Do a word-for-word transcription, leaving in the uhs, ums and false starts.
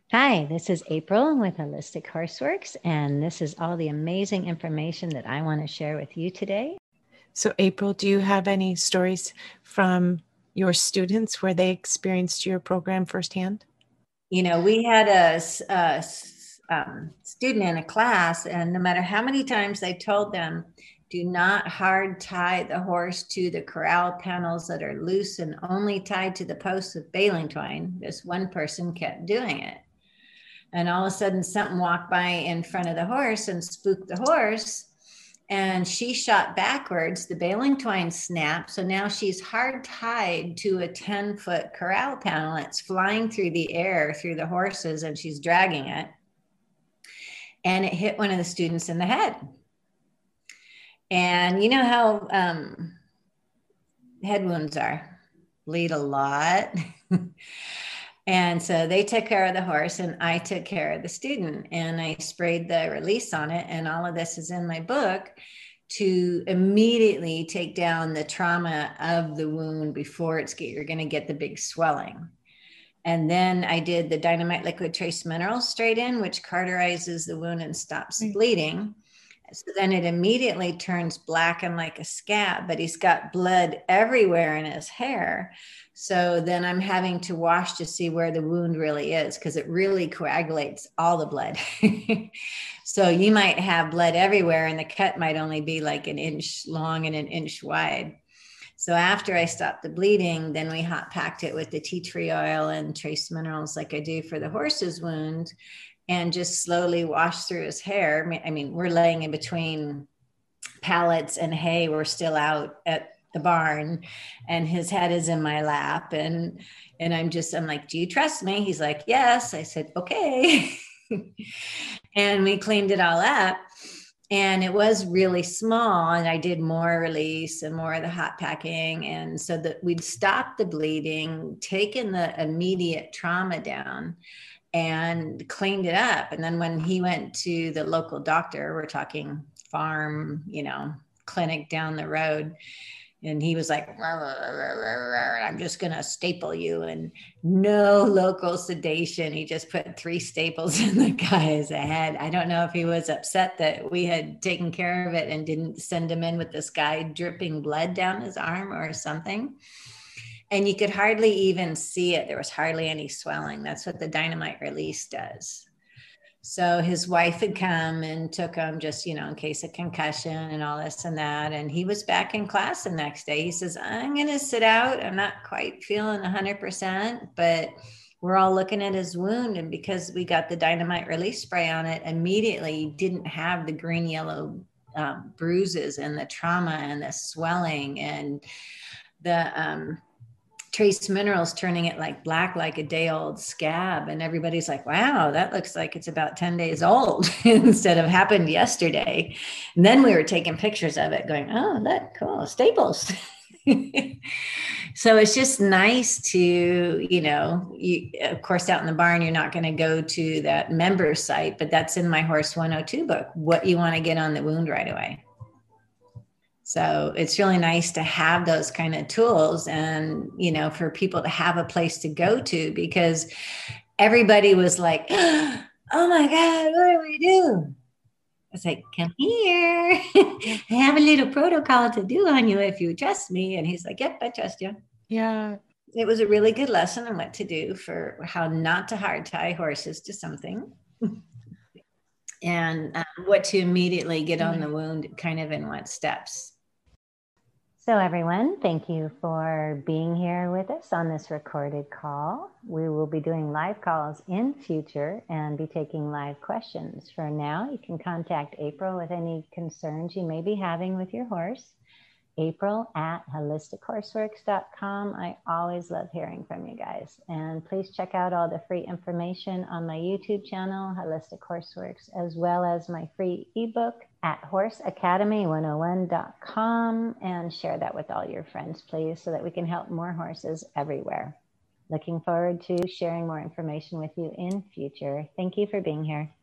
Hi, this is April with Holistic Horseworks, and this is all the amazing information that I want to share with you today. So, April, do you have any stories from your students where they experienced your program firsthand? You know, we had a, s- a s- um, student in a class, and no matter how many times I told them, do not hard tie the horse to the corral panels that are loose and only tied to the posts with baling twine, this one person kept doing it. And all of a sudden, something walked by in front of the horse and spooked the horse. And she shot backwards. The baling twine snapped. So now she's hard tied to a ten foot corral panel. It's flying through the air through the horses, and she's dragging it. And it hit one of the students in the head. And you know how um, head wounds are, bleed a lot. And so they took care of the horse and I took care of the student, and I sprayed the release on it. And all of this is in my book to immediately take down the trauma of the wound before it's get, you're going to get the big swelling. And then I did the Dynamite Liquid Trace Minerals straight in, which cauterizes the wound and stops Right. bleeding. So then it immediately turns black and like a scab, but he's got blood everywhere in his hair. So then I'm having to wash to see where the wound really is, because it really coagulates all the blood. So you might have blood everywhere and the cut might only be like an inch long and an inch wide. So after I stopped the bleeding, then we hot packed it with the tea tree oil and trace minerals like I do for the horse's wound, and just slowly wash through his hair. I mean, we're laying in between pallets and hay. We're still out at the barn, and his head is in my lap. And and I'm just, I'm like, do you trust me? He's like, yes. I said, okay. And we cleaned it all up. And it was really small, and I did more release and more of the hot packing. And so that we'd stopped the bleeding, taken the immediate trauma down, and cleaned it up. And then when he went to the local doctor, we're talking farm, you know, clinic down the road, and he was like, I'm just going to staple you. And no local sedation. He just put three staples in the guy's head. I don't know if he was upset that we had taken care of it and didn't send him in with this guy dripping blood down his arm or something. And you could hardly even see it. There was hardly any swelling. That's what the dynamite release does. So his wife had come and took him just, you know, in case of concussion and all this and that. And he was back in class the next day. He says, I'm going to sit out. I'm not quite feeling one hundred percent, but we're all looking at his wound. And because we got the dynamite release spray on it, immediately he didn't have the green yellow um, bruises and the trauma and the swelling and the, um, trace minerals turning it like black, like a day old scab. And everybody's like, wow, that looks like it's about ten days old instead of happened yesterday. And then we were taking pictures of it going, oh, look, cool, staples. So it's just nice to, you know, you, of course, out in the barn, you're not going to go to that member site, but that's in my Horse one oh two book, what you want to get on the wound right away. So it's really nice to have those kind of tools, and, you know, for people to have a place to go to, because everybody was like, oh my God, what do we do? I was like, come here. I have a little protocol to do on you if you trust me. And he's like, yep, I trust you. Yeah. It was a really good lesson on what to do for how not to hard tie horses to something. And um, what to immediately get on the wound, kind of in what steps. So everyone, thank you for being here with us on this recorded call. We will be doing live calls in future and be taking live questions. For now, you can contact April with any concerns you may be having with your horse. April at holistic horseworks dot com. I always love hearing from you guys. And please check out all the free information on my YouTube channel, Holistic Horseworks, as well as my free ebook at horse academy one oh one dot com, and share that with all your friends, please, so that we can help more horses everywhere. Looking forward to sharing more information with you in future. Thank you for being here.